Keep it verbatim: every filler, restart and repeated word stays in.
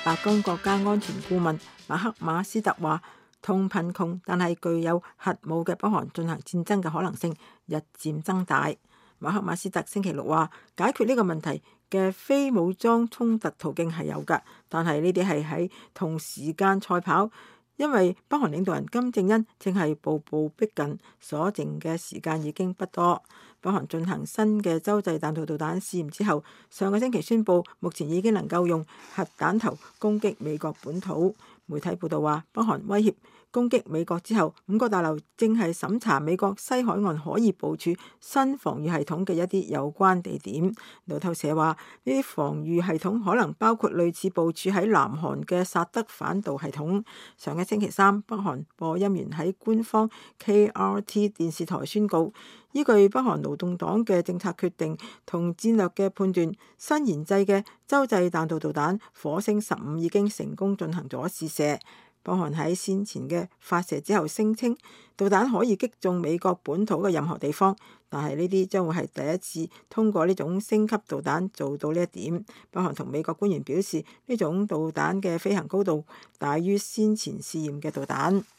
白宮國家安全顧問馬克馬斯特話，同貧窮但係具有核武嘅北韓進行戰爭嘅可能性日漸增大。馬克馬斯特星期六話，解決呢個問題嘅非武裝衝突途徑係有㗎，但係呢啲係喺同時間賽跑，因為北韓領導人金正恩正係步步逼近，所剩嘅時間已經不多。北韓進行新嘅洲際彈道導彈試驗之後，上個星期宣布目前已經能夠用核彈頭攻擊美國本土。媒體報道話，北韓威脅攻擊美國之後，五角大樓正係審查美國西海岸可以部署新防禦系統嘅一啲有關地點。路透社話，呢啲防禦系統可能包括類似部署喺南韓嘅薩德反導系統。上個星期三，北韓播音員喺官方 K R T 電視台宣告，依據北韓勞動黨嘅政策決定同戰略嘅判斷，新研製嘅洲際彈道導彈火星十五已經成功進行咗試射。北韓喺先前嘅發射之後聲稱，導彈可以擊中美國本土嘅任何地方，但係呢啲將會係第一次通過呢種升級導彈做到呢一點。北韓同美國官員表示，呢種導彈嘅飛行高度大於先前試驗嘅導彈。